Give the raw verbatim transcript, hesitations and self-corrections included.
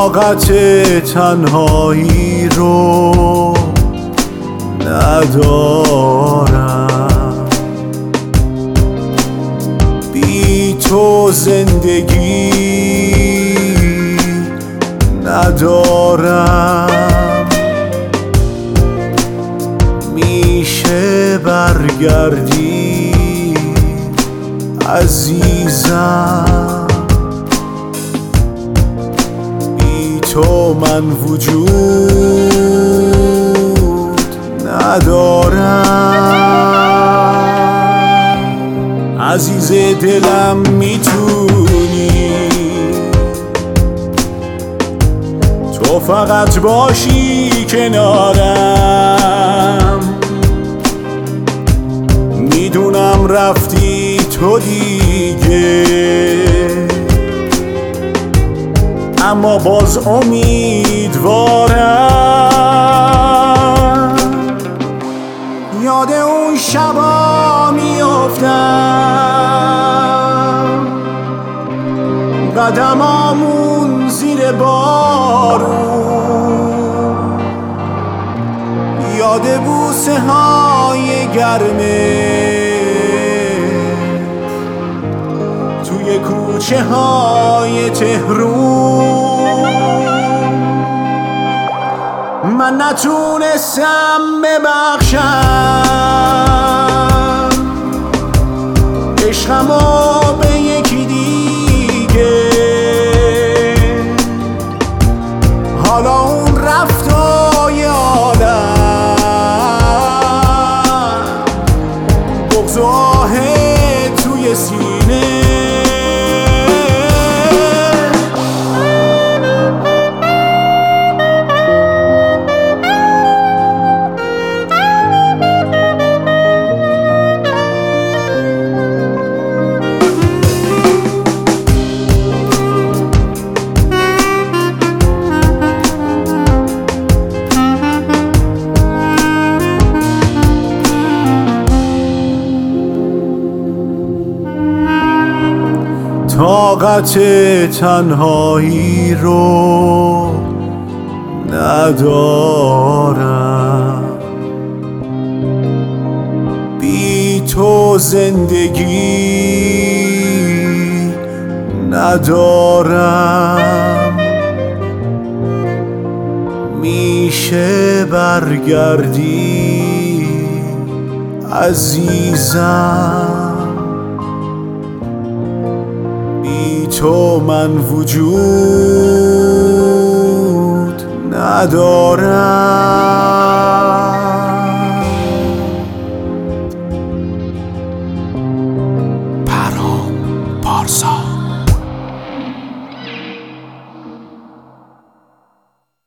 طاقت تنهایی رو ندارم، بی تو زندگی ندارم. میشه برگردی عزیزم، بی تو من وجود ندارم. عزیز دلم میتونی تو فقط باشی کنارم، میدونم رفتی تو دیگه اما باز امیدوارم. یاد اون شبا میافتم، قدمامون زیر بارون، یاد بوسه های گرمه توی کوچه های تهرون. من نتونستم ببخشم عشقمو به یکی دیگه، حالا اون رفت و یادم بغض و آه توی سینه. طاقت تنهایی رو ندارم، بی تو زندگی ندارم. میشه برگردی عزیزم، بی تو من وجود ندارم.